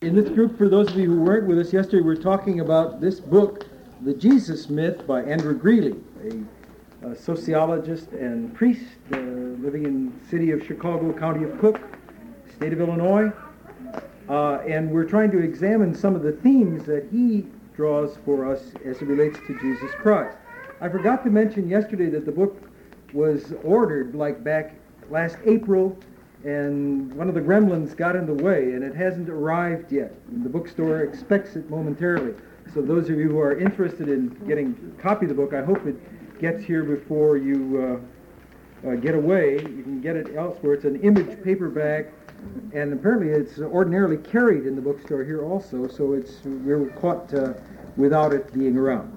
In this group, for those of you who weren't with us yesterday, we're talking about this book, The Jesus Myth by Andrew Greeley, a sociologist and priest living in the city of Chicago, county of Cook, state of Illinois. And we're trying to examine some of the themes that he draws for us as it relates to Jesus Christ. I forgot to mention yesterday that the book was ordered back last April, and one of the gremlins got in the way, and it hasn't arrived yet. The bookstore expects it momentarily. So those of you who are interested in getting a copy of the book, I hope it gets here before you get away. You can get it elsewhere. It's an image paperback, and apparently it's ordinarily carried in the bookstore here also, so we're caught without it being around.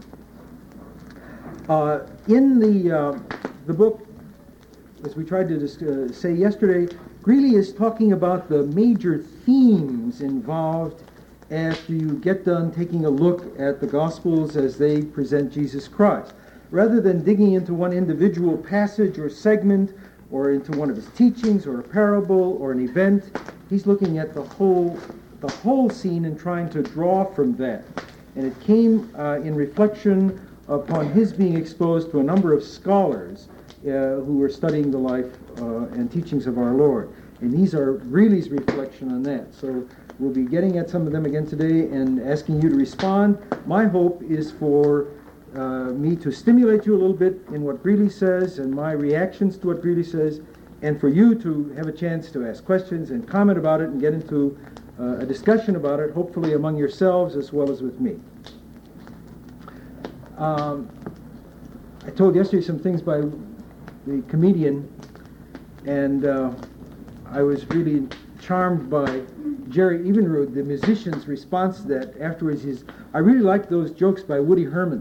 In the book, as we tried to say yesterday, Greeley is talking about the major themes involved after you get done taking a look at the Gospels as they present Jesus Christ. Rather than digging into one individual passage or segment or into one of his teachings or a parable or an event, he's looking at the whole scene and trying to draw from that. And it came in reflection upon his being exposed to a number of scholars who were studying the life and teachings of our Lord. And these are Greeley's reflection on that. So we'll be getting at some of them again today and asking you to respond. My hope is for me to stimulate you a little bit in what Greeley says and my reactions to what Greeley says, and for you to have a chance to ask questions and comment about it and get into a discussion about it, hopefully among yourselves as well as with me. I told yesterday some things by the comedian, and I was really charmed by Jerry Evenrude, the musician's response to that afterwards. I really like those jokes by Woody Herman.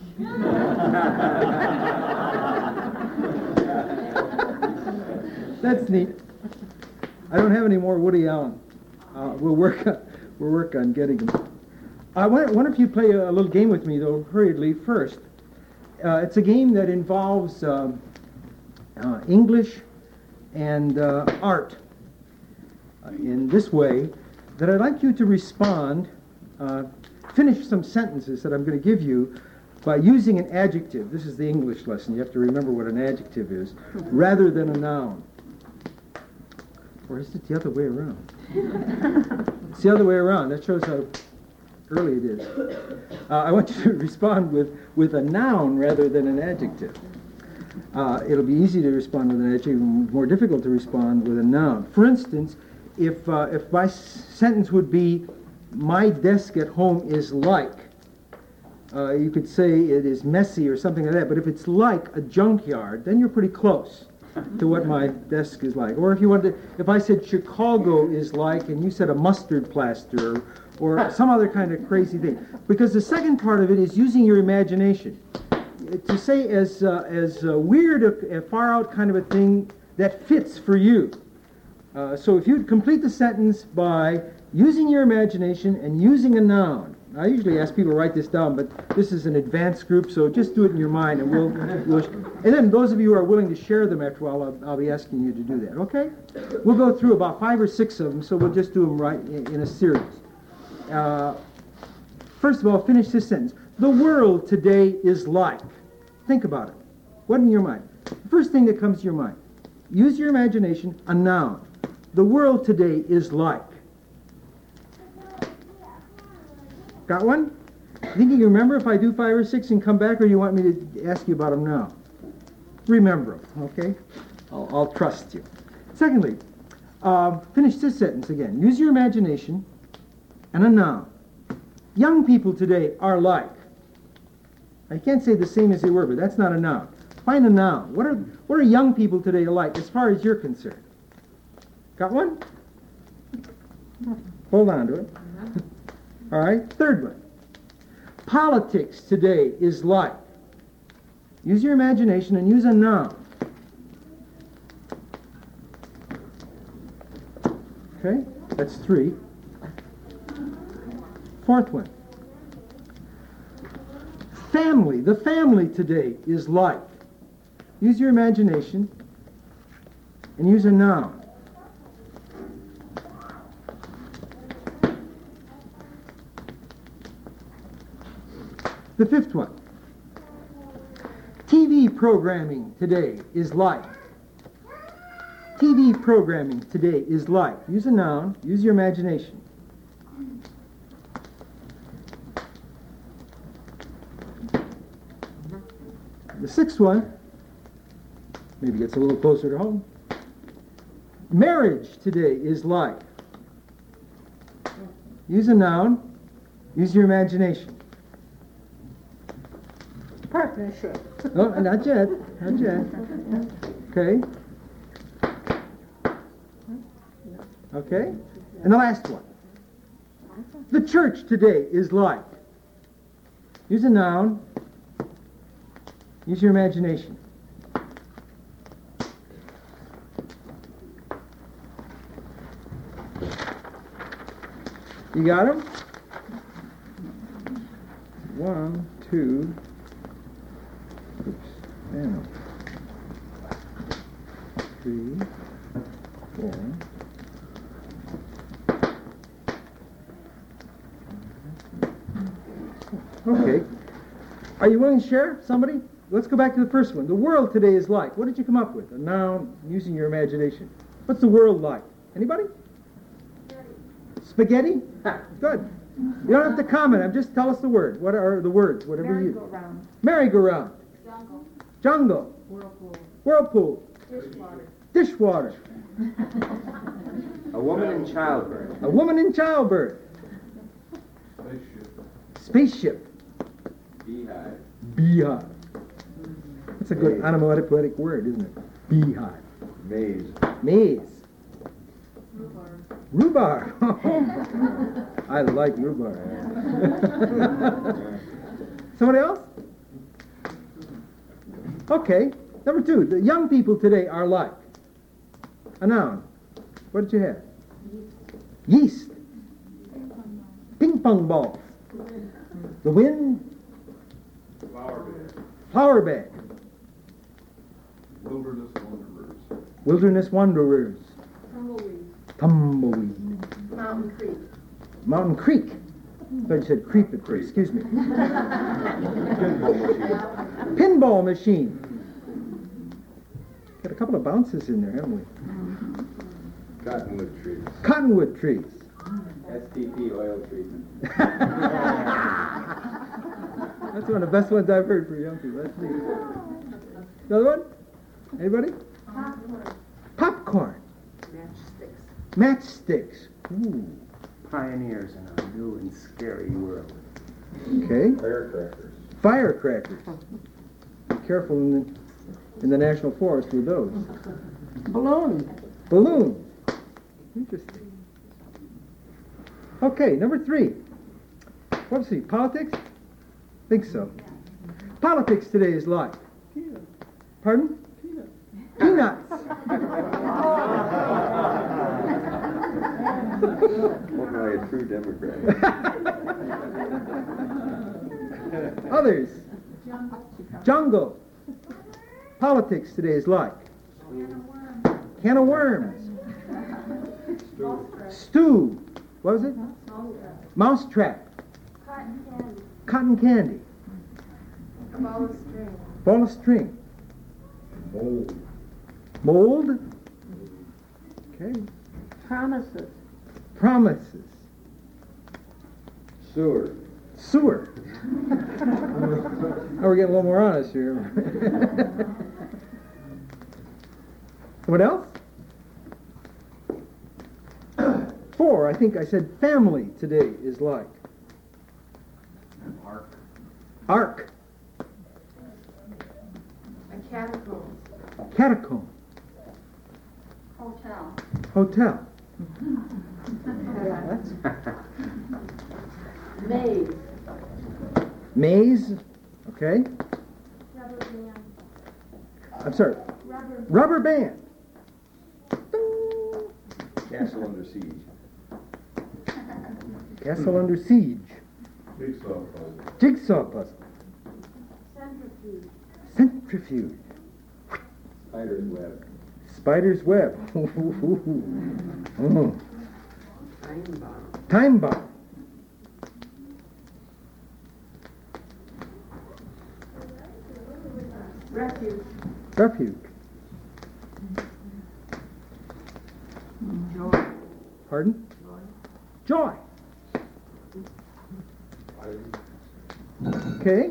That's neat. I don't have any more Woody Allen. We'll work on getting them. I wonder if you play a little game with me, though, hurriedly first. It's a game that involves English and art in this way, that I'd like you to respond, finish some sentences that I'm going to give you by using an adjective. This is the English lesson. You have to remember what an adjective is, rather than a noun. Or is it the other way around? It's the other way around. That shows how early it is. I want you to respond with a noun rather than an adjective. It'll be easy to respond with an adjective, more difficult to respond with a noun. For instance, if my sentence would be, my desk at home is like, you could say it is messy or something like that, but if it's like a junkyard, then you're pretty close to what my desk is like. Or if I said Chicago is like, and you said a mustard plaster, or some other kind of crazy thing. Because the second part of it is using your imagination. To say as weird, a far out kind of a thing that fits for you. So if you complete the sentence by using your imagination and using a noun. I usually ask people to write this down, but this is an advanced group, so just do it in your mind, and and then those of you who are willing to share them after a while, I'll be asking you to do that, okay? We'll go through about 5 or 6 of them, so we'll just do them right in a series. First of all, finish this sentence. The world today is like. Think about it. What in your mind? The first thing that comes to your mind. Use your imagination, a noun. The world today is like. Got one? Think you can remember if I do 5 or 6 and come back, or do you want me to ask you about them now? Remember them, okay? I'll trust you. Secondly, finish this sentence again. Use your imagination and a noun. Young people today are like. I can't say the same as they were, but that's not a noun. Find a noun. What are young people today like as far as you're concerned? Got one? Hold on to it. All right, third one. Politics today is like. Use your imagination and use a noun. Okay, that's 3. Fourth one. Family. The family today is like. Use your imagination and use a noun. The fifth one. TV programming today is like. TV programming today is like. Use a noun. Use your imagination. The sixth one maybe gets a little closer to home. Marriage today is like. Use a noun. Use your imagination. Partnership. No, not yet. Not yet. Okay. Okay. And the last one. The church today is like. Use a noun. Use your imagination. You got them? 1, 2. Oops. And 3, 4. Okay. Are you willing to share? Somebody? Let's go back to the first one. The world today is like. What did you come up with? A noun using your imagination. What's the world like? Anybody? Spaghetti? Good. You don't have to comment. Just tell us the word. What are the words? Whatever you. Merry-go-round. Merry-go-round. Jungle. Jungle. Whirlpool. Whirlpool. Dishwater. Dishwater. A woman in childbirth. A woman in childbirth. Spaceship. Beehive. Beehive. That's a good onomatopoetic word, isn't it? Beehive. Maze. Maze. Rhubarb. Rhubarb. I like rhubarb. Somebody else? Okay. Number 2. The young people today are like. A noun. What did you have? Yeast. Ping pong balls. The wind. Flower bed. Flower bag. Wilderness wanderers. Wilderness wanderers. Tumbleweed. Tumbleweed. Mountain Creek. Mountain Creek. I thought you said creep at first. Excuse me. Pinball machine. Got a couple of bounces in there, haven't we? Cottonwood trees. Cottonwood trees. STP oil treatment. That's one of the best ones I've heard for young people. That's neat. Another one? Anybody? Popcorn. Popcorn. Matchsticks. Matchsticks. Ooh. Pioneers in a new and scary world. Okay. Firecrackers. Firecrackers. Be careful in the national forest with those. Balloons. Balloons. Interesting. Okay, number 3. Let's see. Politics? Think so. Politics today is like. Pardon? Peanuts. Spoken like a true Democrat. Others. Jungle. Politics today is like. Can of worms. Stew. What was it? Mousetrap. Cotton candy. Cotton candy. A ball of string. Ball of string. Mold. Mold. Okay. Promises. Promises. Sewer. Sewer. Now we're getting a little more honest here. What else? 4, I think I said family today is like. Ark. Ark. A catacomb. Catacomb. Hotel. Hotel. Maze. Maze. Okay. Rubber band. I'm sorry. Rubber. Rubber band. Castle under siege. Castle under siege. Jigsaw puzzle. Jigsaw puzzle. Centrifuge. Centrifuge. Spider's web. Spider's web. Oh. Time bomb. Time bomb. Refuge. Joy. Pardon? Joy. Okay.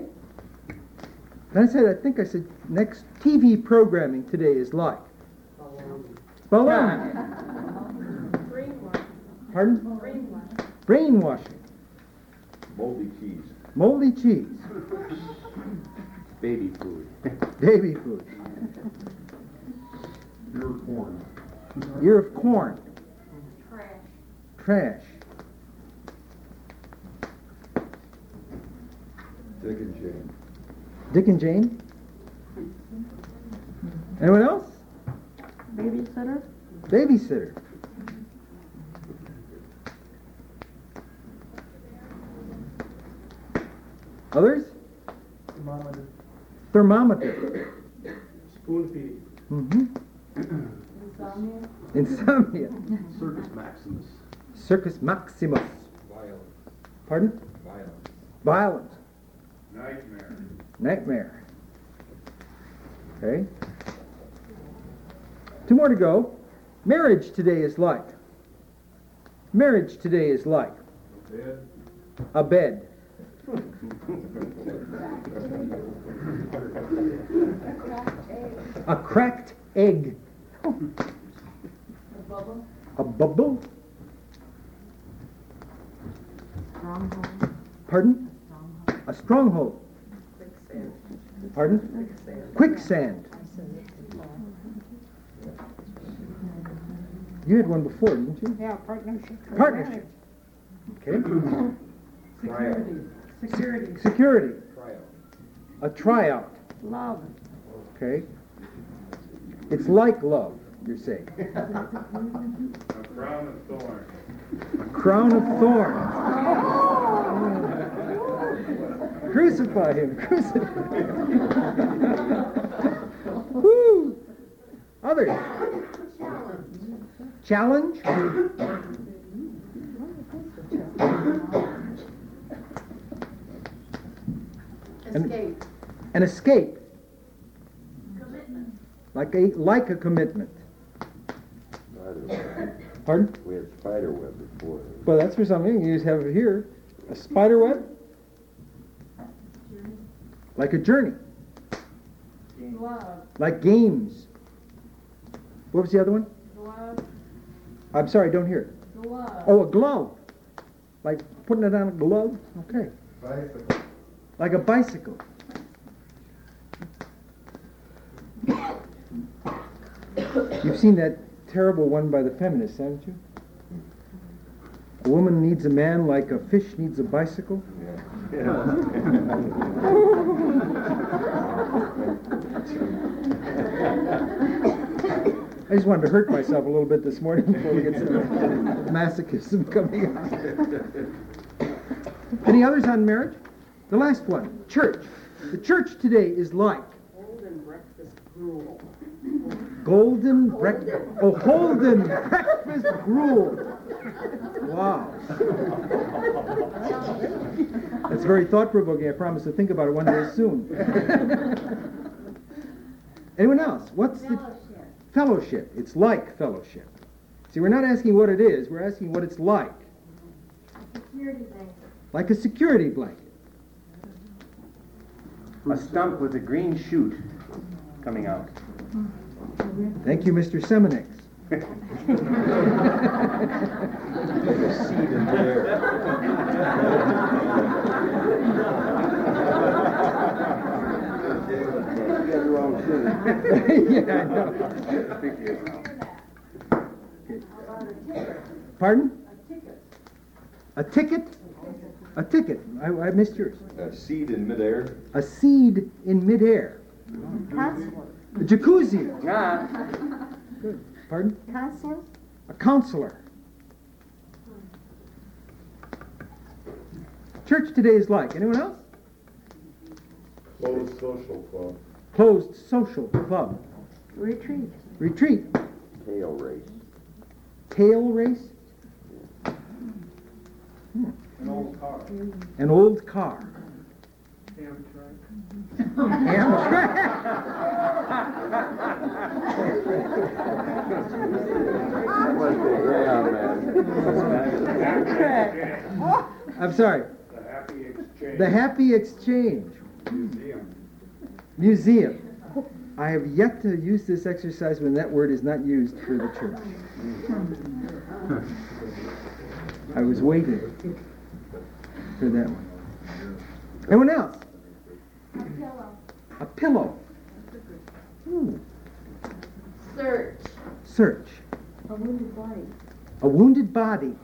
I think I said next TV programming today is like. Baloney. Brainwash. Pardon? Brainwash. Brainwashing. Moldy cheese. Moldy cheese. Baby food. Baby food. Pure corn. Ear of corn. Trash. Trash. Dick and Jane. Dick and Jane. Anyone else? Babysitter. Babysitter. Others? Thermometer. Thermometer. Spoon feeding. Mm-hmm. Insomnia. Insomnia. Circus Maximus. Circus Maximus. Violence. Pardon? Violence. Violence. Nightmare. Nightmare. Okay. Two more to go. Marriage today is like. Marriage today is like. Bed. A bed. A cracked egg. A bubble. A bubble. Stronghold. Pardon? A stronghold. Quicksand. Pardon? Quicksand. Quicksand. You had one before, didn't you? Yeah, partnership. Partnership. Okay. Security. Security. Security. Tryout. A tryout. Love. Okay. It's like love, you're saying. A crown of thorns. A crown of thorns. Crucify him. Crucify him. Woo! Others. Challenge. Escape. An escape. Commitment. Like a commitment. Pardon? We had spider web before. Well, that's for something. You just have it here. A spider web. Like a journey. Glove. Like games. What was the other one? Glove. I'm sorry, I don't hear it. Glove. Oh, a glove. Like putting it on a glove? Okay. Bicycle. Like a bicycle. You've seen that terrible one by the feminists, haven't you? A woman needs a man like a fish needs a bicycle. I just wanted to hurt myself a little bit this morning before we get to the masochism coming out. Any others on marriage? The last one, church. The church today is like Golden breakfast gruel. golden breakfast. Oh, Holden breakfast gruel. Wow. That's very thought-provoking. I promise to think about it one day soon. Anyone else? What's the fellowship? It's like fellowship. See, we're not asking what it is. We're asking what it's like. Security blanket. Like a security blanket. A stump with a green shoot coming out. Thank you, Mr. Seminex. Seed in there. You got the wrong thing. Yeah, I know. Pardon? A ticket? A ticket. I missed yours. A seed in midair. A seed in midair. Counselor. A jacuzzi. Ah, Good. Pardon? Counselor. A counselor. Church today is like. Anyone else? Closed social club. Closed social club. Retreat. Retreat. Tail race. Tail race. An old car. An old car. Camper. What's the Greyhound man? I'm sorry. The Happy Exchange. The Happy Exchange Museum. I have yet to use this exercise when that word is not used for the church. I was waiting for that one. Anyone else? A pillow. A pillow. Ooh. Search. Search. A wounded body. A wounded body.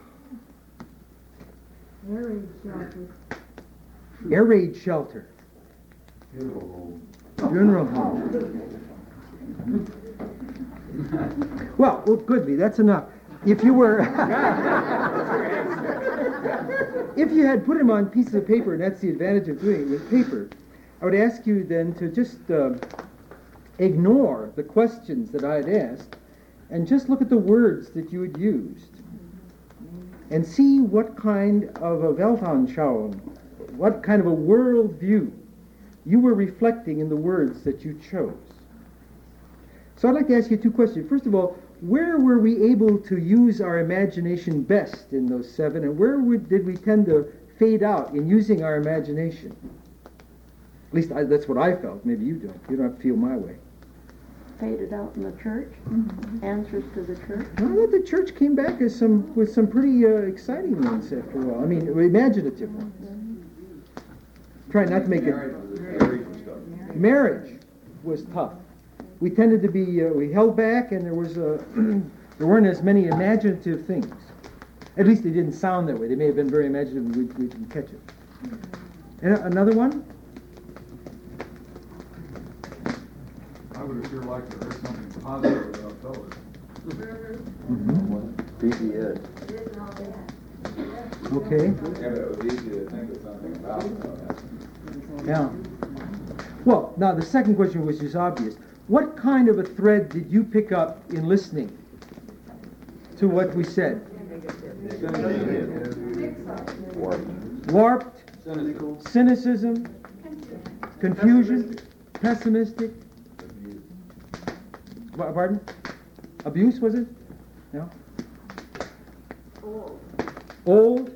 Air raid shelter. Air raid shelter. Funeral home. Well, goodly, that's enough. If you were, if you had put them on pieces of paper, and that's the advantage of doing it with paper, I would ask you then to just ignore the questions that I had asked, and just look at the words that you had used, and see what kind of a Weltanschauung, what kind of a worldview you were reflecting in the words that you chose. So I'd like to ask you two questions. First of all, where were we able to use our imagination best in those seven, and where did we tend to fade out in using our imagination? At least that's what I felt. Maybe you don't. You don't have to feel my way. Faded out in the church. Answers to the church. Well, I thought the church came back with some pretty exciting ones after a while. I mean, imaginative ones. Try not to make it. Marriage was tough. We tended to be, we held back, and there weren't as many imaginative things. At least they didn't sound that way. They may have been very imaginative, and we didn't catch it. And another one? I would have sure liked to hear something positive about television. PBS. Okay. Yeah, but it was easy to think of something about it. Yeah. Well, now the second question, which is obvious. What kind of a thread did you pick up in listening to what we said? Warped, cynicism, confusion, pessimistic. Pardon? Abuse, was it? No? Old.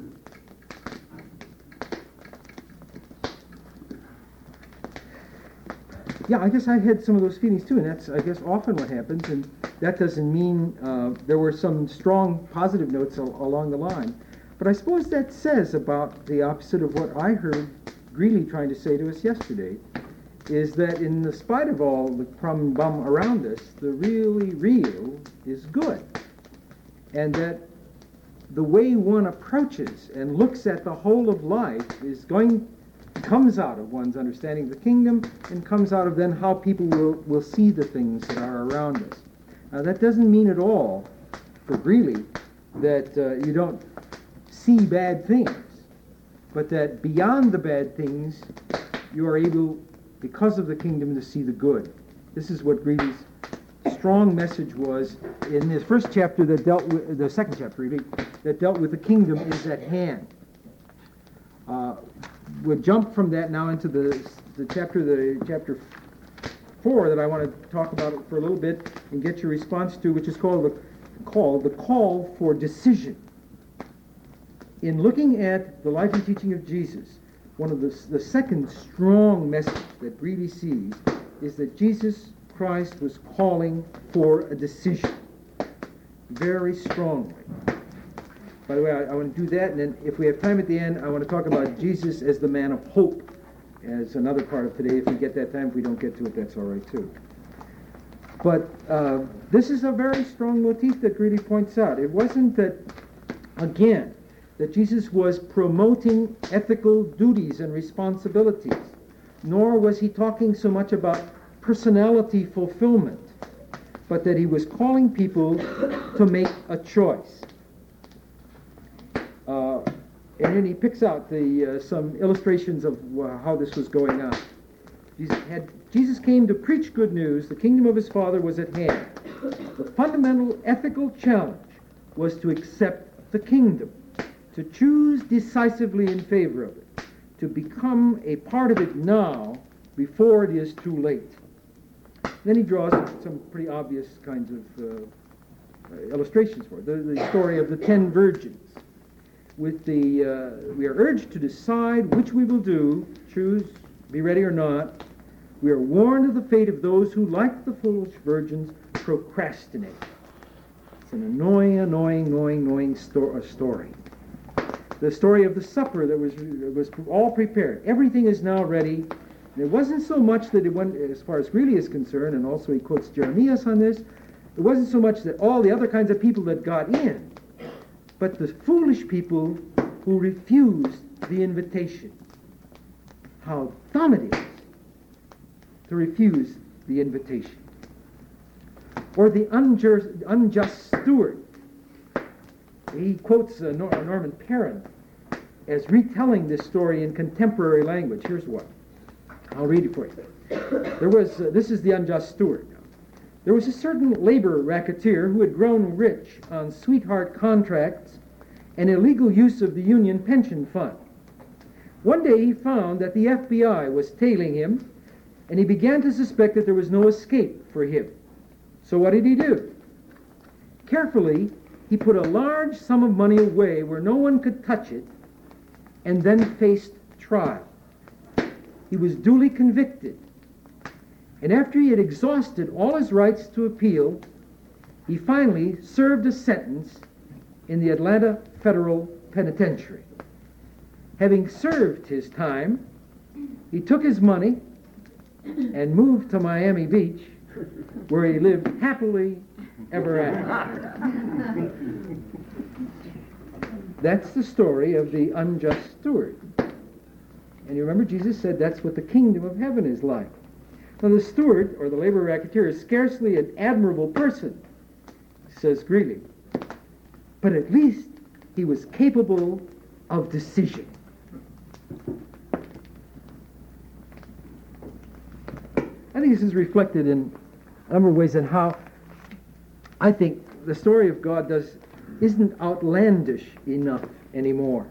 Yeah, I guess I had some of those feelings too, and that's, I guess, often what happens, and that doesn't mean there were some strong positive notes along the line. But I suppose that says about the opposite of what I heard Greeley trying to say to us yesterday, is that in the spite of all the crumb bum around us, the really real is good. And that the way one approaches and looks at the whole of life comes out of one's understanding of the kingdom, and comes out of then how people will see the things that are around us. Now that doesn't mean at all, for Greeley, that you don't see bad things, but that beyond the bad things, you are able, because of the kingdom, to see the good. This is what Greeley's strong message was in this first chapter that dealt with, the second chapter really, that dealt with the kingdom is at hand. We'll jump from that now into the chapter 4 that I want to talk about for a little bit and get your response to, which is called the call for decision. In looking at the life and teaching of Jesus, one of the second strong message that Greeley sees is that Jesus Christ was calling for a decision very strongly. By the way, I want to do that, and then if we have time at the end, I want to talk about Jesus as the man of hope as another part of today. If we get that time, if we don't get to it, that's all right too. But this is a very strong motif that Greeley points out. It wasn't that, again, that Jesus was promoting ethical duties and responsibilities, nor was he talking so much about personality fulfillment, but that he was calling people to make a choice. And then he picks out some illustrations of how this was going on. Jesus came to preach good news. The kingdom of his Father was at hand. The fundamental ethical challenge was to accept the kingdom, to choose decisively in favor of it, to become a part of it now before it is too late. Then he draws some pretty obvious kinds of illustrations for it. The story of the 10 virgins. With we are urged to decide which we will do, choose, be ready or not. We are warned of the fate of those who, like the foolish virgins, procrastinate. It's an annoying story. The story of the supper that was all prepared. Everything is now ready. And it wasn't so much that it went, as far as Greeley is concerned, and also he quotes Jeremias on this, it wasn't so much that all the other kinds of people that got in, but the foolish people who refused the invitation. How dumb it is to refuse the invitation. Or the unjust steward. He quotes Norman Perrin as retelling this story in contemporary language. Here's what. I'll read it for you. This is the unjust steward. There was a certain labor racketeer who had grown rich on sweetheart contracts and illegal use of the union pension fund. One day he found that the FBI was tailing him, and he began to suspect that there was no escape for him. So what did he do? Carefully, he put a large sum of money away where no one could touch it, and then faced trial. He was duly convicted, and after he had exhausted all his rights to appeal, he finally served a sentence in the Atlanta Federal Penitentiary. Having served his time, he took his money and moved to Miami Beach, where he lived happily ever after. That's the story of the unjust steward. And you remember Jesus said that's what the kingdom of heaven is like. Now the steward, or the labor racketeer, is scarcely an admirable person, says Greeley. But at least he was capable of decision. I think this is reflected in a number of ways in how I think the story of God isn't outlandish enough anymore.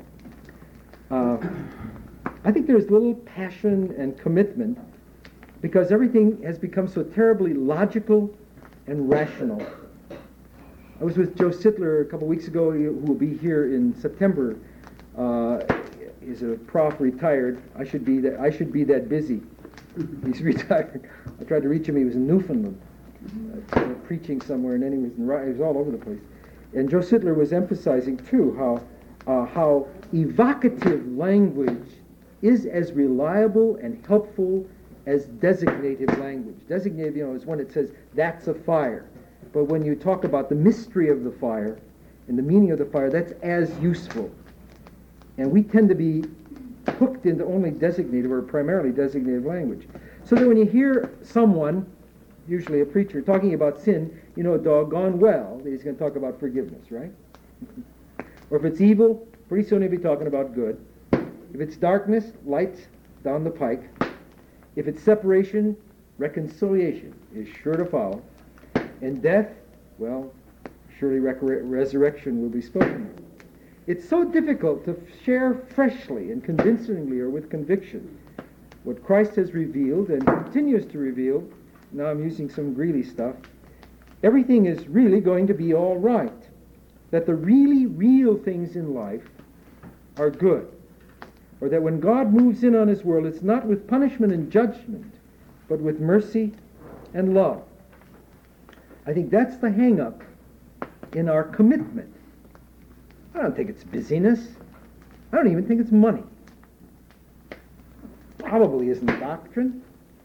I think there's little passion and commitment because everything has become so terribly logical and rational. I was with Joe Sittler a couple weeks ago, who will be here in September. He's a prof, retired. I should be that busy. He's retired. I tried to reach him. He was in Newfoundland, preaching somewhere, and then he was all over the place. And Joe Sittler was emphasizing too how evocative language is as reliable and helpful as designative language. Designative, is when it says that's a fire. But when you talk about the mystery of the fire and the meaning of the fire, that's as useful. And we tend to be hooked into only designative or primarily designative language. So that when you hear someone, usually a preacher, talking about sin, doggone well that he's going to talk about forgiveness, right? Or if it's evil, pretty soon he'll be talking about good. If it's darkness, lights down the pike. If it's separation, reconciliation is sure to follow. And death, well, surely resurrection will be spoken of. It's so difficult to share freshly and convincingly or with conviction what Christ has revealed and continues to reveal. Now I'm using some Greeley stuff. Everything is really going to be all right. That the really real things in life are good. Or that when God moves in on his world, it's not with punishment and judgment, but with mercy and love. I think that's the hang-up in our commitment. I don't think it's busyness. I don't even think it's money. Probably isn't doctrine.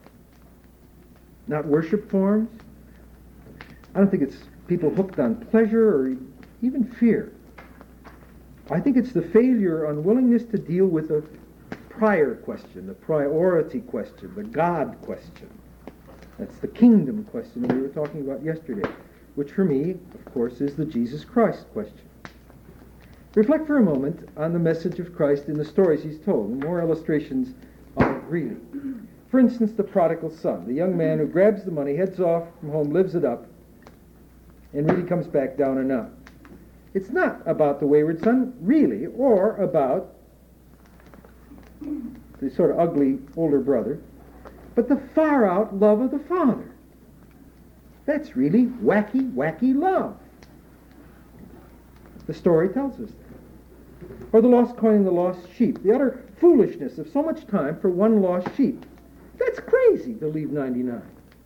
Not worship forms. I don't think it's people hooked on pleasure or even fear. I think it's the failure, unwillingness to deal with the prior question, the priority question, the God question. That's the kingdom question that we were talking about yesterday, which for me, of course, is the Jesus Christ question. Reflect for a moment on the message of Christ in the stories he's told, and more illustrations of it really. For instance, the prodigal son, the young man who grabs the money, heads off from home, lives it up, and really comes back down and out. It's not about the wayward son, really, or about the sort of ugly older brother, but the far-out love of the father. That's really wacky, wacky love. The story tells us that. Or the lost coin and the lost sheep, the utter foolishness of so much time for one lost sheep. That's crazy to leave 99.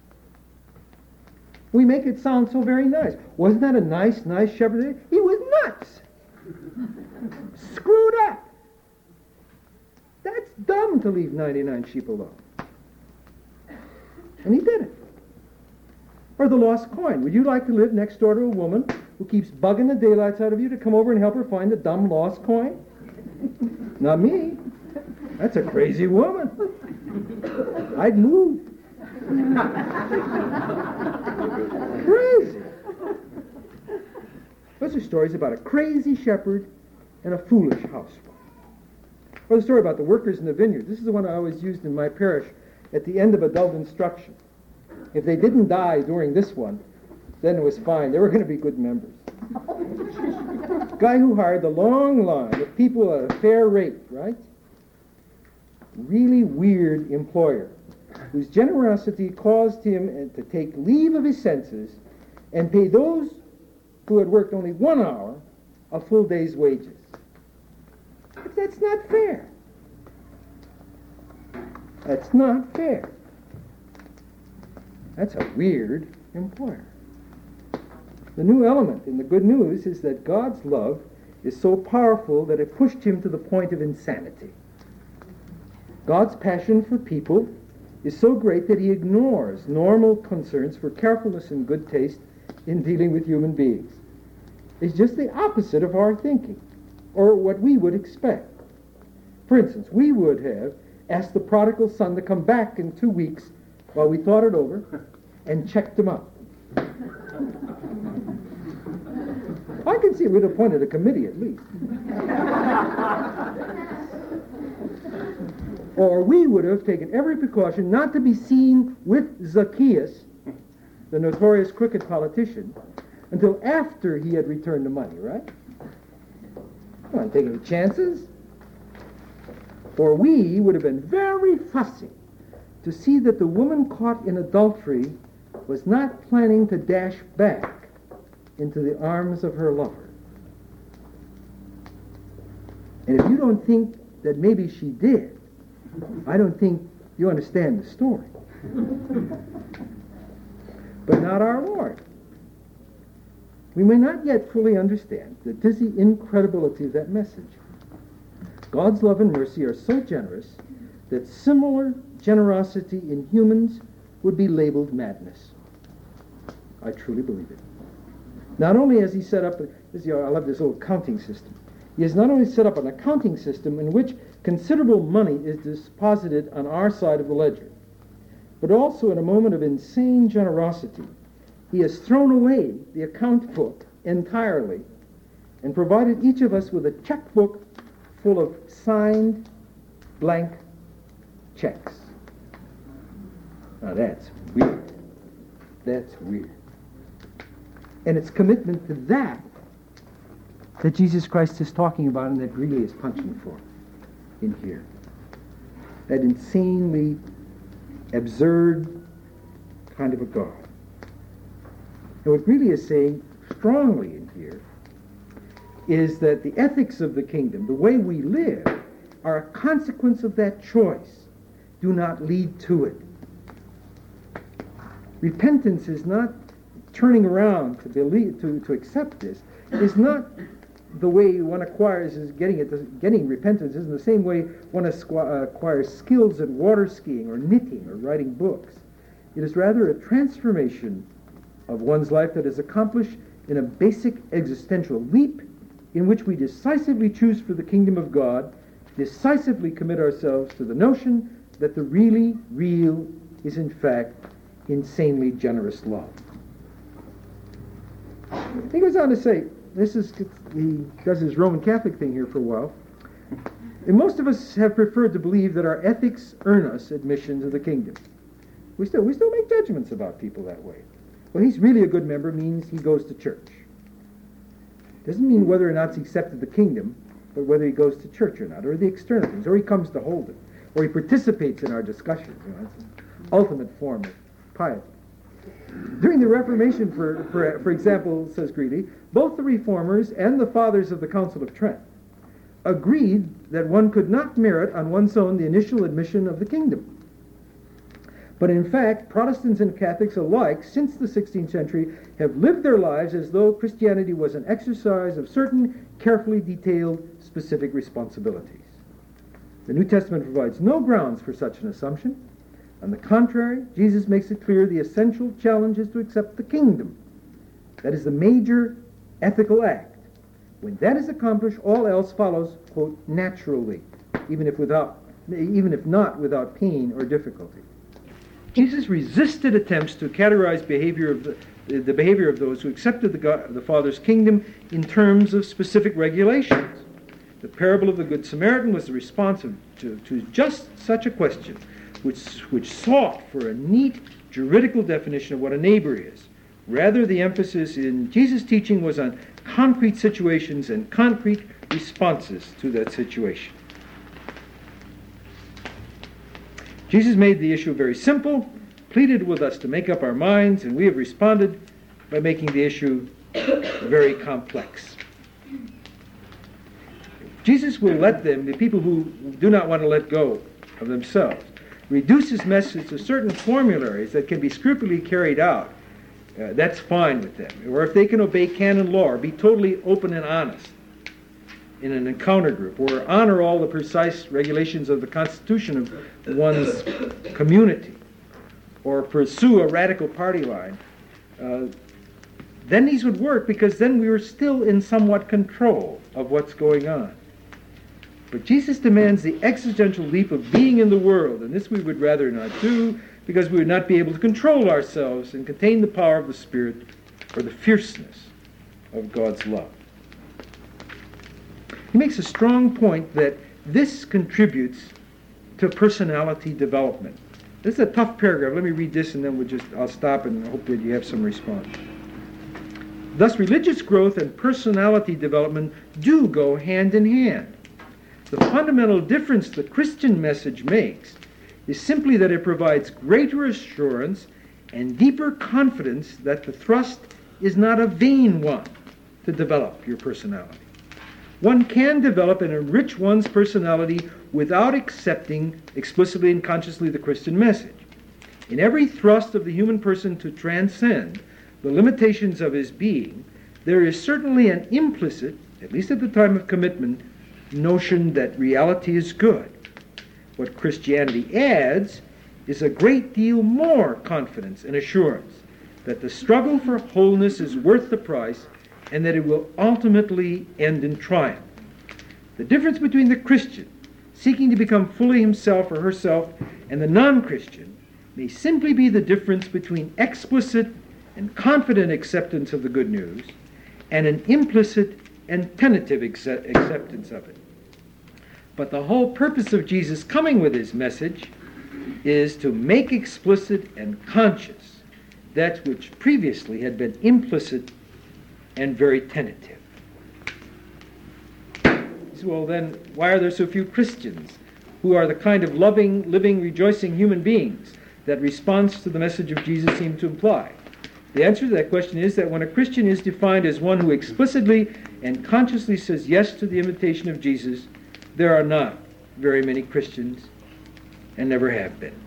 We make it sound so very nice. Wasn't that a nice shepherd? He was nuts. Screwed up. That's dumb to leave 99 sheep alone. And he did it. Or the lost coin. Would you like to live next door to a woman who keeps bugging the daylights out of you to come over and help her find the dumb lost coin? Not me. That's a crazy woman. I'd move. Crazy. Those are stories about a crazy shepherd and a foolish housewife. Or the story about the workers in the vineyard. This is the one I always used in my parish at the end of adult instruction. If they didn't die during this one, then it was fine. They were going to be good members. Guy who hired the long line of people at a fair rate, right? Really weird employer whose generosity caused him to take leave of his senses and pay those who had worked only 1 hour a full day's wages. But that's not fair. That's not fair. That's a weird employer. The new element in the good news is that God's love is so powerful that it pushed him to the point of insanity. God's passion for people is so great that he ignores normal concerns for carefulness and good taste in dealing with human beings. It's just the opposite of our thinking, or what we would expect. For instance, we would have asked the prodigal son to come back in 2 weeks while we thought it over and checked him out. I can see we'd appointed a committee at least. Or we would have taken every precaution not to be seen with Zacchaeus, the notorious crooked politician, until after he had returned the money, right? Come on, take any chances? Or we would have been very fussy to see that the woman caught in adultery was not planning to dash back into the arms of her lover. And if you don't think that maybe she did, I don't think you understand the story. But not our Lord. We may not yet fully understand the dizzy incredibility of that message. God's love and mercy are so generous that similar generosity in humans would be labeled madness. I truly believe it. Not only has he set up, I love this old accounting system. He has not only set up an accounting system in which considerable money is deposited on our side of the ledger, but also in a moment of insane generosity, he has thrown away the account book entirely and provided each of us with a checkbook full of signed blank checks. Now that's weird. That's weird. And it's commitment to that Jesus Christ is talking about and that Greeley is punching for in here. That insanely absurd kind of a God. And what Greeley is saying strongly in here is that the ethics of the kingdom, the way we live, are a consequence of that choice. Do not lead to it. Repentance is not turning around to believe, to accept this. Is not the way one acquires is getting repentance isn't the same way one acquires skills at water skiing or knitting or writing books. It is rather a transformation of one's life that is accomplished in a basic existential leap in which we decisively choose for the kingdom of God, decisively commit ourselves to the notion that the really real is in fact insanely generous love. He goes on to say, he does his Roman Catholic thing here for a while. And most of us have preferred to believe that our ethics earn us admission to the kingdom. We still make judgments about people that way. Well, he's really a good member means he goes to church. Doesn't mean whether or not he's accepted the kingdom. but whether he goes to church or not, or the external things, or he comes to Holden, or he participates in our discussions. It's an ultimate form of piety. During the Reformation, for example, says Greeley, both the Reformers and the Fathers of the Council of Trent agreed that one could not merit on one's own the initial admission of the kingdom. But in fact, Protestants and Catholics alike, since the 16th century, have lived their lives as though Christianity was an exercise of certain carefully detailed specific responsibilities. The New Testament provides no grounds for such an assumption. On the contrary, Jesus makes it clear the essential challenge is to accept the kingdom. That is the major ethical act. When that is accomplished, all else follows, quote, naturally, even if not without pain or difficulty. Jesus resisted attempts to categorize the behavior of those who accepted the Father's kingdom in terms of specific regulations. The parable of the Good Samaritan was the response to just such a question, which sought for a neat juridical definition of what a neighbor is. Rather, the emphasis in Jesus' teaching was on concrete situations and concrete responses to that situation. Jesus made the issue very simple, pleaded with us to make up our minds, and we have responded by making the issue very complex. Jesus will let them, the people who do not want to let go of themselves, reduce his message to certain formularies that can be scrupulously carried out. That's fine with them. Or if they can obey canon law, or be totally open and honest in an encounter group, or honor all the precise regulations of the constitution of one's community, or pursue a radical party line, then these would work, because then we were still in somewhat control of what's going on. But Jesus demands the existential leap of being in the world, and this we would rather not do, because we would not be able to control ourselves and contain the power of the Spirit or the fierceness of God's love. He makes a strong point that this contributes to personality development. This is a tough paragraph. Let me read this and then I'll stop and hope that you have some response. Thus, religious growth and personality development do go hand in hand. The fundamental difference the Christian message makes is simply that it provides greater assurance and deeper confidence that the thrust is not a vain one to develop your personality. One can develop and enrich one's personality without accepting explicitly and consciously the Christian message. In every thrust of the human person to transcend the limitations of his being, there is certainly an implicit, at least at the time of commitment, notion that reality is good. What Christianity adds is a great deal more confidence and assurance that the struggle for wholeness is worth the price and that it will ultimately end in triumph. The difference between the Christian seeking to become fully himself or herself and the non-Christian may simply be the difference between explicit and confident acceptance of the good news and an implicit and tentative acceptance of it. But the whole purpose of Jesus coming with his message is to make explicit and conscious that which previously had been implicit and very tentative. Well, then, why are there so few Christians who are the kind of loving, living, rejoicing human beings that response to the message of Jesus seemed to imply? The answer to that question is that when a Christian is defined as one who explicitly and consciously says yes to the invitation of Jesus, there are not very many Christians and never have been.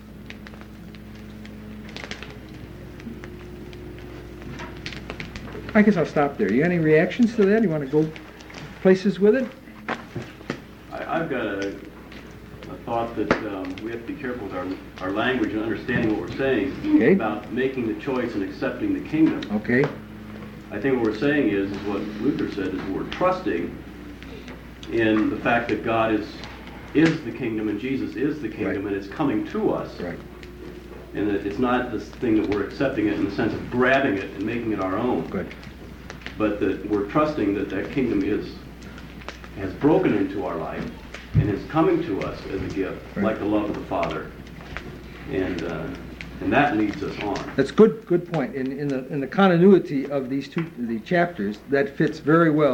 I guess I'll stop there. You got any reactions to that? You want to go places with it? I've got a thought that we have to be careful with our language and understanding what we're saying about making the choice and accepting the kingdom. Okay. I think what we're saying is what Luther said, is we're trusting in the fact that God is the kingdom and Jesus is the kingdom, and it's coming to us. Right. And that it's not this thing that we're accepting it in the sense of grabbing it and making it our own. Good. But that we're trusting that that kingdom has broken into our life and is coming to us as a gift, like the love of the Father. And that leads us on. That's good point. In the continuity of the chapters, that fits very well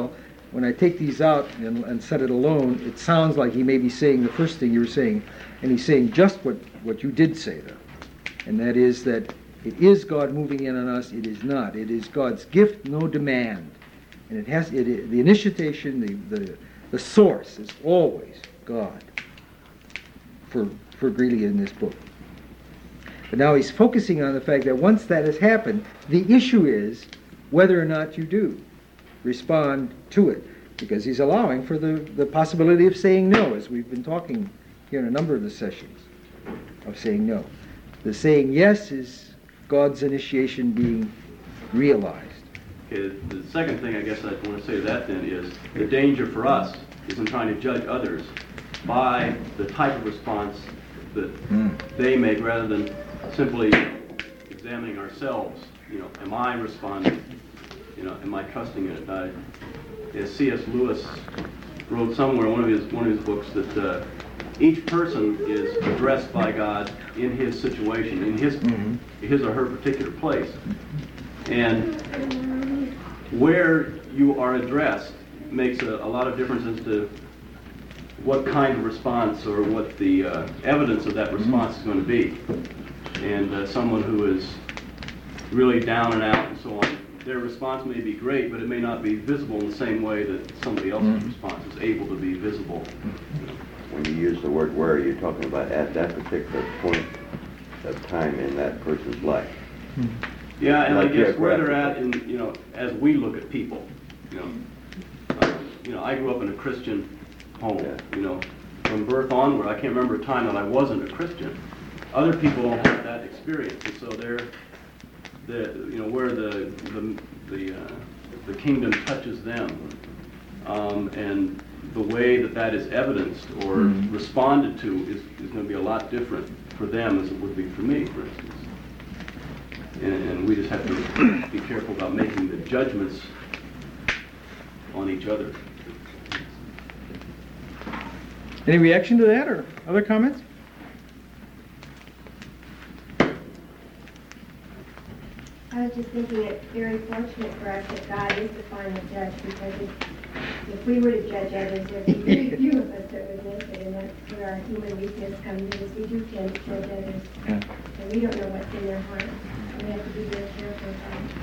when I take these out and set it alone, it sounds like he may be saying the first thing you were saying, and he's saying just what you did say there. And that is that it is God moving in on us, it is not. It is God's gift, no demand. And the initiation, the source is always God for Greeley in this book. But now he's focusing on the fact that once that has happened, the issue is whether or not you do respond to it, because he's allowing for the possibility of saying no, as we've been talking here in a number of the sessions, of saying no. The saying yes is God's initiation being realized. Okay, the second thing I guess I want to say to that then is the danger for us is in trying to judge others by the type of response that they make rather than simply examining ourselves. Am I responding? Am I trusting it? As C.S. Lewis wrote somewhere in one of his books that each person is addressed by God in his situation, in his or her particular place. And where you are addressed makes a lot of difference as to what kind of response or what the evidence of that response is going to be. And someone who is really down and out and so on, their response may be great, but it may not be visible in the same way that somebody else's response is able to be visible. When you use the word where, you're talking about at that particular point of time in that person's life. Yeah, and Like I guess where they're geographically. at as we look at people. I grew up in a Christian home. Yeah. From birth onward, I can't remember a time that I wasn't a Christian. Other people don't have that experience, and so where the kingdom touches them, and the way that is evidenced or responded to is going to be a lot different for them as it would be for me, for instance. And we just have to be careful about making the judgments on each other. Any reaction to that or other comments? I was just thinking it's very fortunate for us that God is the final judge, because if we were to judge others, there would be very few of us that would make it, and that's where our human weakness comes in, is we do tend to judge others, and we don't know what's in their heart. We have to be very careful about it.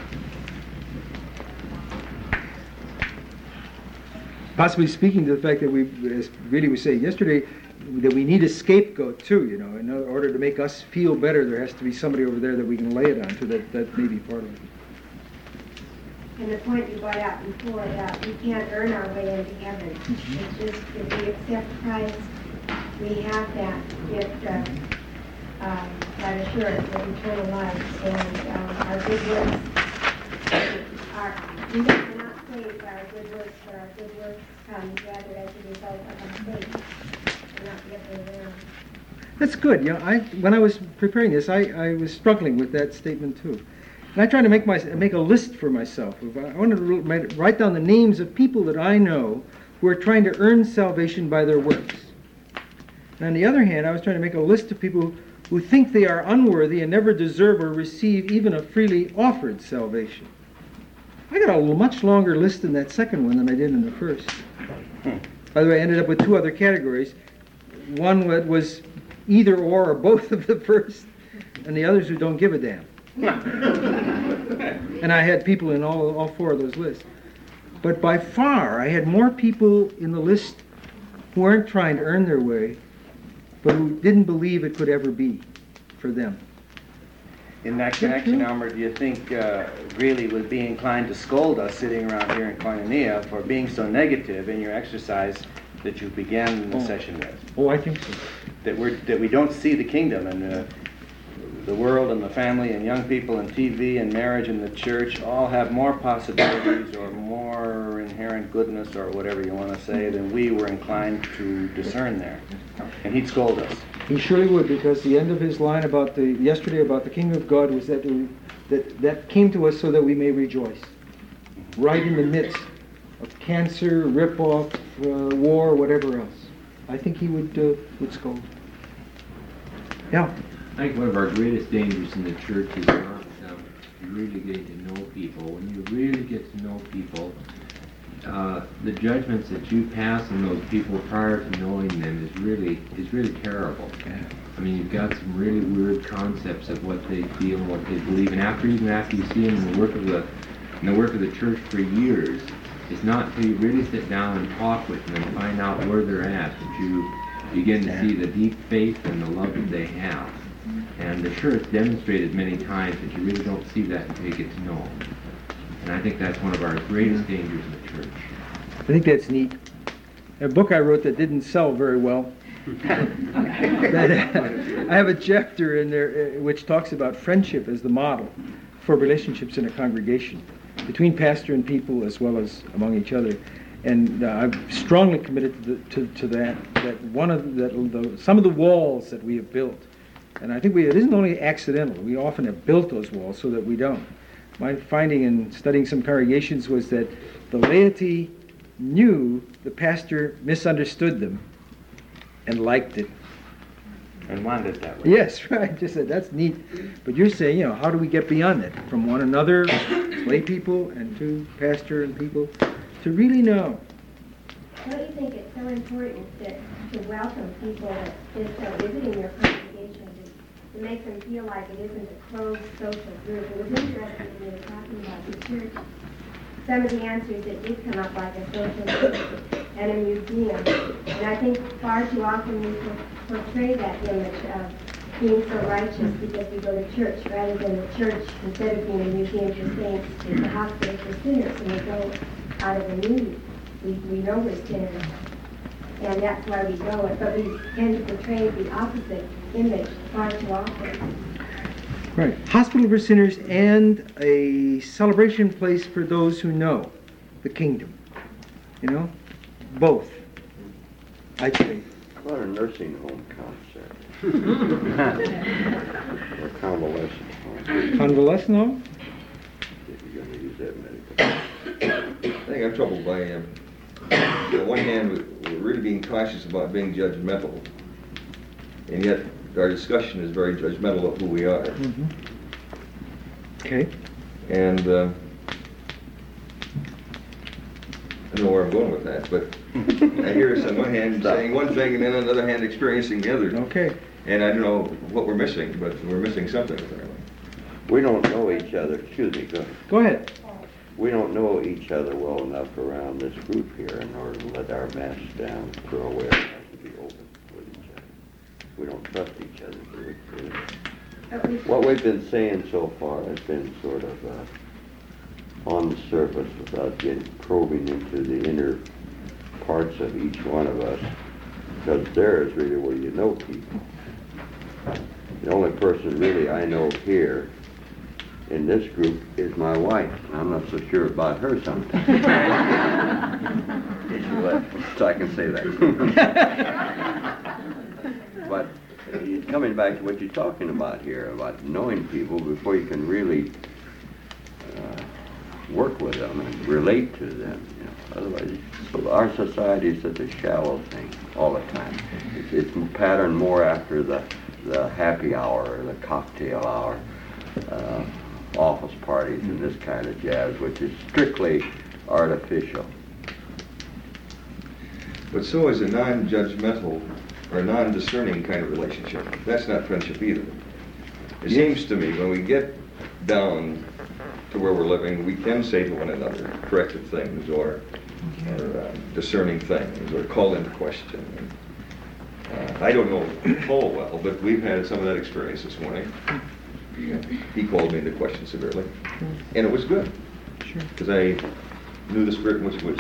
Possibly speaking to the fact that we, as really was saying yesterday, that we need a scapegoat too, in order to make us feel better, there has to be somebody over there that we can lay it on to, that may be part of it. And the point you brought out before, that we can't earn our way into heaven. It's just, if we accept Christ, we have that gift of that assurance of eternal life. And our good works, we're not saved by our good works, but our good works come rather as a result of our faith. We're not the other way around. That's good. When I was preparing this, I was struggling with that statement too. And I tried to make a list for myself. I wanted to write down the names of people that I know who are trying to earn salvation by their works. And on the other hand, I was trying to make a list of people who think they are unworthy and never deserve or receive even a freely offered salvation. I got a much longer list in that second one than I did in the first. By the way, I ended up with two other categories. One was either or both of the first, and the others who don't give a damn. And I had people in all four of those lists. But by far, I had more people in the list who weren't trying to earn their way, but who didn't believe it could ever be for them. In that connection, Elmer, do you think Greeley would be inclined to scold us sitting around here in Koinonia for being so negative in your exercise that you began the session with? Oh, I think so. That we don't see the kingdom and the world and the family and young people and TV and marriage and the church all have more possibilities or more inherent goodness or whatever you want to say than we were inclined to discern there. And he'd scold us. He surely would, because the end of his line yesterday about the kingdom of God was that came to us so that we may rejoice. Right in the midst of cancer, rip-off, war, whatever else. I think he would scold. Yeah. I think one of our greatest dangers in the church is not really getting to know people. When you really get to know people, the judgments that you pass on those people prior to knowing them is really terrible. I mean, you've got some really weird concepts of what they feel and what they believe, and even after you see them in the work of the church for years, it's not until you really sit down and talk with them and find out where they're at that you begin to see the deep faith and the love that they have. And sure, it's demonstrated many times, but you really don't see that until you get to know them. And I think that's one of our greatest dangers in the church. I think that's neat. A book I wrote that didn't sell very well. I have a chapter in there which talks about friendship as the model for relationships in a congregation, between pastor and people as well as among each other. And I'm strongly committed to that some of the walls that we have built, and I think it isn't only accidental. We often have built those walls so that we don't. My finding in studying some congregations was that the laity knew the pastor misunderstood them and liked it. And wanted it that way. Yes, right. Just said, that's neat. But you're saying, how do we get beyond that? From one another, lay people, and to pastor and people, to really know. Don't you think it's so important to welcome people that just are visiting your congregation, to make them feel like it isn't a closed social group? It was interesting when you were talking about the church. Some of the answers that did come up, like a social group and a museum. And I think far too often we portray that image of being so righteous because we go to church, rather than the church, instead of being a museum for saints, is a hospital for sinners, and we go out of the need. We know we're sinners, and that's why we go. But we tend to portray the opposite image far too often. Right. Hospital for sinners and a celebration place for those who know the kingdom. Both, I'd say. What a nursing home concept. Or convalescent home. Convalescent home? If you're going to use that medical. I think I'm troubled by, on the one hand, we're really being cautious about being judgmental, and yet our discussion is very judgmental of who we are. Mm-hmm. Okay. And I don't know where I'm going with that, but I hear us on one hand saying one thing, and then on the other hand experiencing the other. Okay. And I don't know what we're missing, but we're missing something apparently. We don't know each other. Excuse me, go ahead. Go ahead. We don't know each other well enough around this group here in order to let our masks down, throw away our masks, and be open with each other. We don't trust each other. What we've been saying so far has been sort of on the surface without probing into the inner parts of each one of us, because there is really where you know people. The only person really I know here in this group is my wife. I'm not so sure about her sometimes. So I can say that. But coming back to what you're talking about here, about knowing people before you can really work with them and relate to them. Otherwise, our society is such a shallow thing all the time. It's patterned more after the happy hour, or the cocktail hour, office parties and this kind of jazz, which is strictly artificial. But so is a non-judgmental or non-discerning kind of relationship. That's not friendship either. It seems to me when we get down to where we're living, we can say to one another corrective things or discerning things or call into question. I don't know Paul well, but we've had some of that experience this morning. He called me into question severely, and it was good, because I knew the spirit in which was.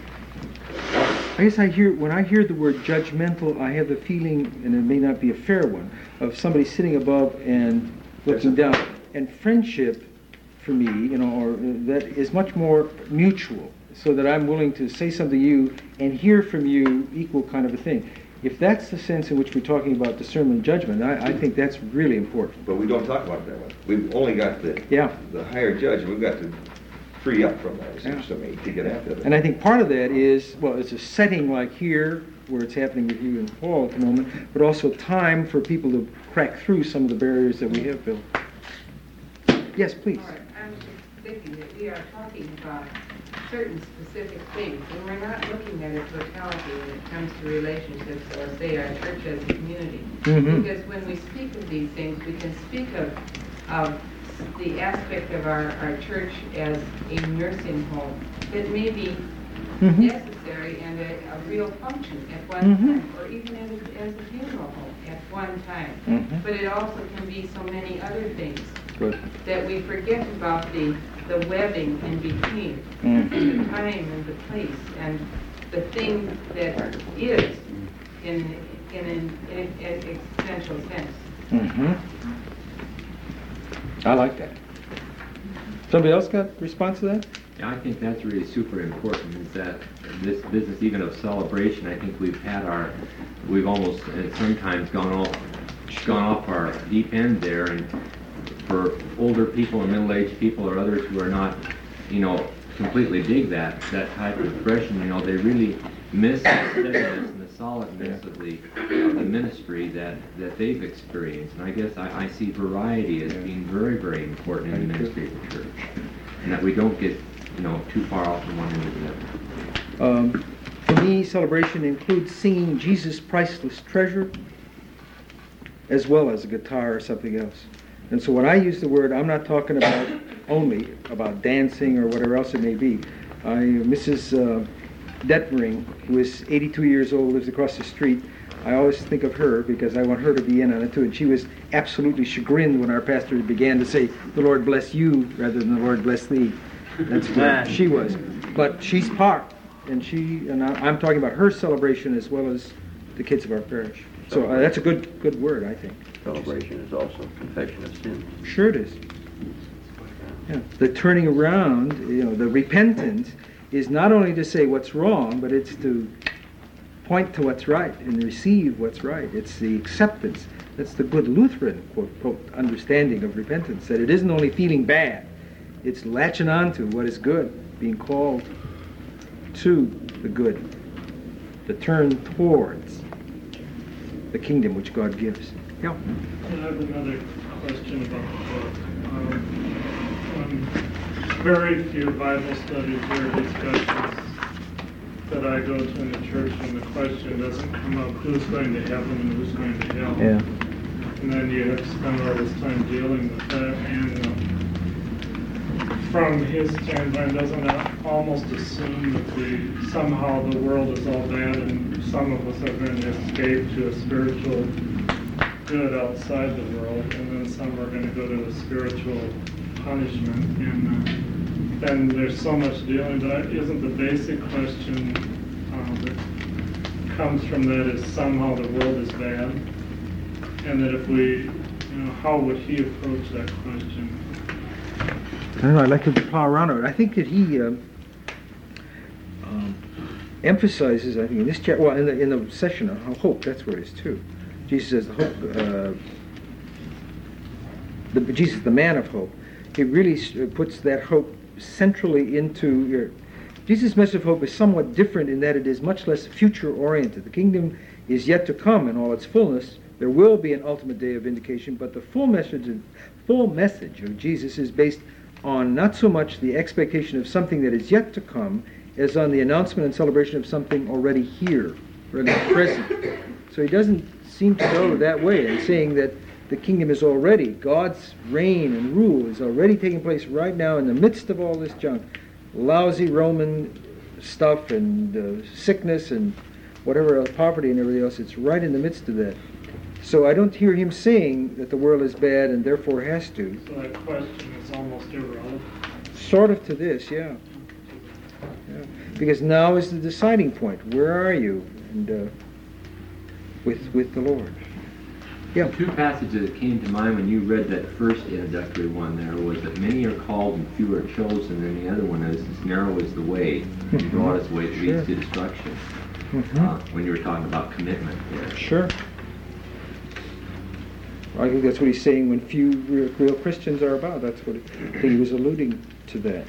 I guess when I hear the word judgmental, I have the feeling, and it may not be a fair one, of somebody sitting above and looking down. And friendship, for me, or that is much more mutual, so that I'm willing to say something to you and hear from you equal kind of a thing. If that's the sense in which we're talking about discernment and judgment, I think that's really important. But we don't talk about it that way. We've only got the higher judge, and we've got to free up from that, it seems to me, to get after that. And I think part of that is, it's a setting like here, where it's happening with you and Paul at the moment, but also time for people to crack through some of the barriers that we have built. Yes, please. All right, I was just thinking that we are talking about certain specific things, and we're not looking at a totality when it comes to relationships or, say, our church as a community. Because when we speak of these things, we can speak of the aspect of our church as a nursing home that may be necessary and a real function at one time, or even as a funeral home at one time. But it also can be so many other things that we forget about the webbing in between, and the time and the place, and the thing that is in an existential sense. I like that. Somebody else got a response to that? Yeah, I think that's really super important, is that this business even of celebration, I think we've almost sometimes gone off our deep end there, and for older people or middle-aged people or others who are not, completely dig that type of expression, they really miss the steadiness and the solidness of the ministry that they've experienced. And I guess I see variety as being very, very important in the ministry of the church, and that we don't get too far off from one end or the other. For me, celebration includes singing Jesus' priceless treasure, as well as a guitar or something else. And so when I use the word, I'm not talking about only about dancing or whatever else it may be. Mrs. Detmering, who is 82 years old, lives across the street. I always think of her because I want her to be in on it too. And she was absolutely chagrined when our pastor began to say, "The Lord bless you," rather than "The Lord bless thee." That's where she was. But she's part, and I'm talking about her celebration as well as the kids of our parish. So that's a good word, I think. Celebration is also confession of sin. Sure it is. Yeah. The turning around, the repentance is not only to say what's wrong, but it's to point to what's right and receive what's right. It's the acceptance. That's the good Lutheran, quote, understanding of repentance, that it isn't only feeling bad, it's latching on to what is good, being called to the good, the turn towards the kingdom which God gives. Yeah. I have another question about the book. Very few Bible studies or discussions that I go to in the church, and the question doesn't come up who's going to heaven and who's going to hell. Yeah. And then you have to spend all this time dealing with that. And from his standpoint, doesn't that almost assume that somehow the world is all bad and some of us are going to escape to a spiritual good outside the world, and then some are going to go to a spiritual punishment, and then there's so much dealing. But isn't the basic question that comes from that is somehow the world is bad, and that if we, how would he approach that question? I don't know. I'd like to plow around it. I think that he emphasizes, I think in this chapter, well, in the session on hope, that's where it is too. Jesus says, Jesus, the man of hope. He really puts that hope centrally into Jesus' message of hope is somewhat different in that it is much less future-oriented. The kingdom is yet to come in all its fullness. There will be an ultimate day of vindication, but the full message of Jesus is based on not so much the expectation of something that is yet to come as on the announcement and celebration of something already here, already present. So he doesn't seem to go that way in saying that the kingdom is already, God's reign and rule is already taking place right now in the midst of all this junk. Lousy Roman stuff and sickness and whatever else, poverty and everything else, it's right in the midst of that. So I don't hear him saying that the world is bad and therefore has to. So that question is almost irrelevant. Sort of to this, yeah. Because now is the deciding point. Where are you? And with the Lord. Yeah. The two passages that came to mind when you read that first introductory one there was that many are called and few are chosen, and the other one is as narrow is the way, and broad is the way that leads to destruction. When you were talking about commitment there. Sure. I think that's what he's saying when few real Christians are about. That's what I think he was alluding to that.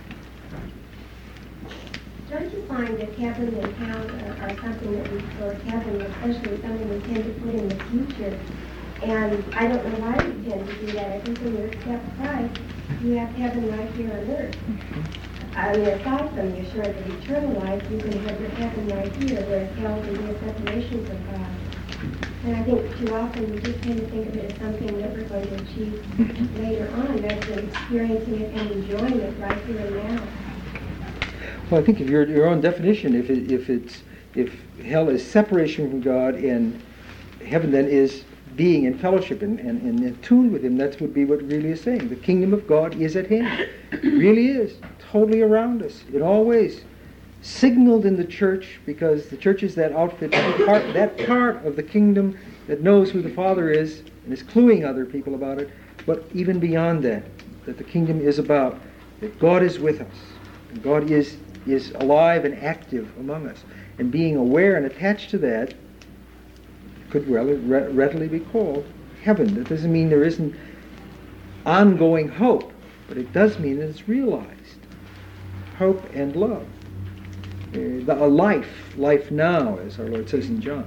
Don't you find that heaven and hell are something that we, or heaven especially, something we tend to put in the future? And I don't know why we tend to do that. I think when you accept Christ, you have heaven right here on earth. I mean, aside from the assurance of eternal life, you can have your heaven right here, where hell can be a separation from God. And I think too often we just tend to think of it as something that we're going to achieve later on, rather than experiencing it and enjoying it right here and now. Well, I think of your own definition, if hell is separation from God and heaven then is being in fellowship and in tune with Him, that would be what it really is saying. The kingdom of God is at hand. It really is. Totally around us in all ways. Signaled in the church, because the church is that outfit, that part of the kingdom that knows who the Father is and is cluing other people about it. But even beyond that the kingdom is about, that God is with us. And God is alive and active among us. And being aware and attached to that could readily be called heaven. That doesn't mean there isn't ongoing hope, but it does mean that it's realized. Hope and love. A life now, as our Lord says in John.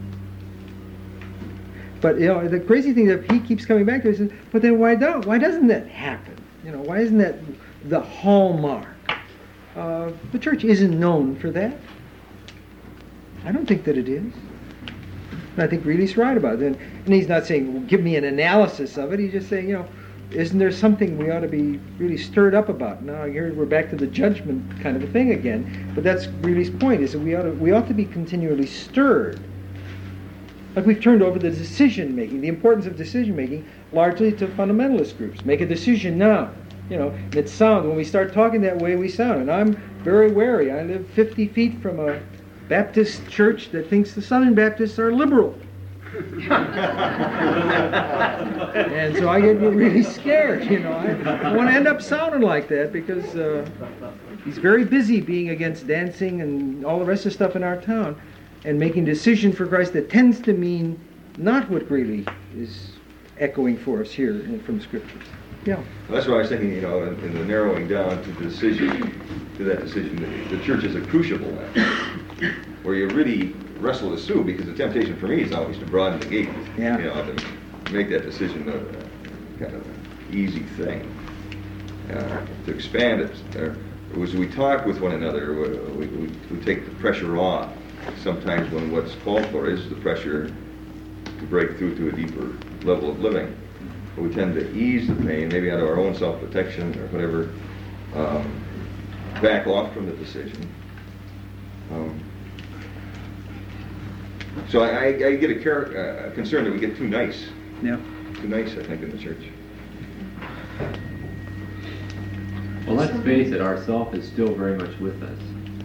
But the crazy thing that he keeps coming back to is, but then why doesn't that happen? Why isn't that the hallmark? The church isn't known for that. I don't think that it is. And I think Greeley's right about it. And he's not saying, well, give me an analysis of it. He's just saying, isn't there something we ought to be really stirred up about? Now here we're back to the judgment kind of a thing again. But that's Greeley's point, is that we ought to be continually stirred. Like we've turned over the decision-making, the importance of decision-making, largely to fundamentalist groups. Make a decision now. It sounds, when we start talking that way, we sound. And I'm very wary. I live 50 feet from a Baptist church that thinks the Southern Baptists are liberal. And so I get really scared, I want to end up sounding like that, because he's very busy being against dancing and all the rest of the stuff in our town and making a decision for Christ that tends to mean not what Greeley is echoing for us here from Scripture. Yeah. Well, that's what I was thinking, in the narrowing down to that decision, the church is a crucible now, where you really wrestle this through, because the temptation for me is always to broaden the gate, to make that decision a kind of an easy thing, to expand it. As we talk with one another, we take the pressure off. Sometimes when what's called for is the pressure to break through to a deeper level of living. We tend to ease the pain, maybe out of our own self-protection or whatever, back off from the decision. So I get a concern that we get too nice. Yeah. Too nice, I think, in the church. Well, let's face it, our self is still very much with us.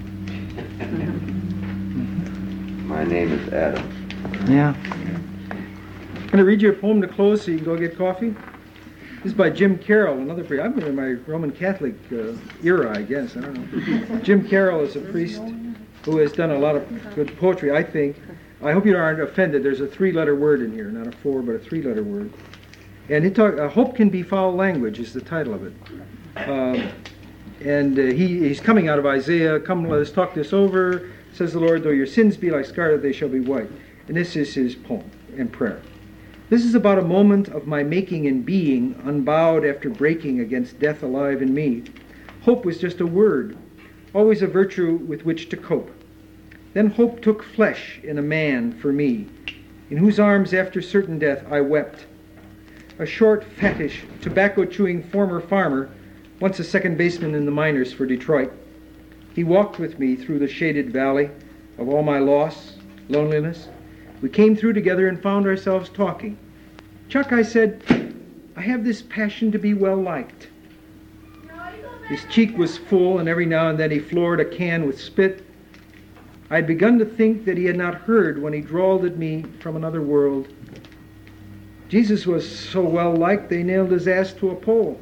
My name is Adam. Yeah. I'm going to read you a poem to close so you can go get coffee. This is by Jim Carroll, another priest. I've been in my Roman Catholic era, I guess. I don't know. Jim Carroll is a priest who has done a lot of good poetry, I think. I hope you aren't offended. There's a 3-letter word in here, not a 4, but a 3-letter word. And Hope Can Be Foul Language is the title of it. He's coming out of Isaiah. Come, let us talk this over. Says the Lord, though your sins be like scarlet, they shall be white. And this is his poem and prayer. This is about a moment of my making and being, unbowed after breaking against death alive in me. Hope was just a word, always a virtue with which to cope. Then hope took flesh in a man for me, in whose arms after certain death I wept. A short, fattish, tobacco-chewing former farmer, once a second baseman in the minors for Detroit. He walked with me through the shaded valley of all my loss, loneliness. We came through together and found ourselves talking. Chuck, I said, I have this passion to be well-liked. His cheek was full, and every now and then he floored a can with spit. I had begun to think that he had not heard when he drawled at me from another world. Jesus was so well-liked, they nailed his ass to a pole.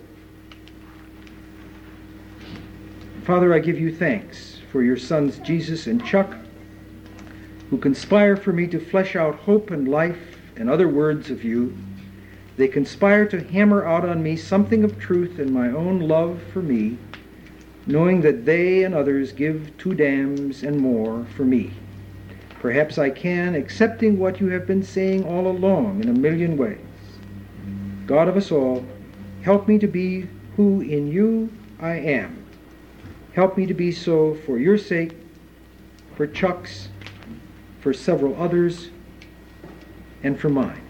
Father, I give you thanks for your sons Jesus and Chuck, who conspire for me to flesh out hope and life and other words of you. They conspire to hammer out on me something of truth in my own love for me, knowing that they and others give 2 damns and more for me. Perhaps I can, accepting what you have been saying all along in a million ways. God of us all, help me to be who in you I am. Help me to be so for your sake, for Chuck's, for several others, and for mine.